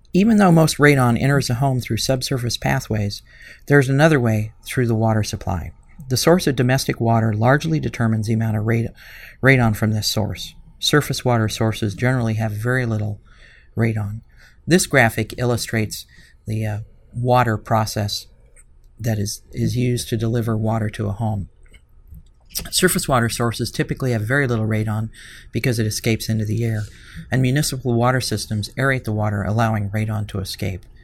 Even though most radon enters a home through subsurface pathways, there is another way through the water supply. The source of domestic water largely determines the amount of radon from this source. Surface water sources generally have very little radon. This graphic illustrates the water process that is used to deliver water to a home. Surface water sources typically have very little radon because it escapes into the air, and municipal water systems aerate the water, allowing radon to escape.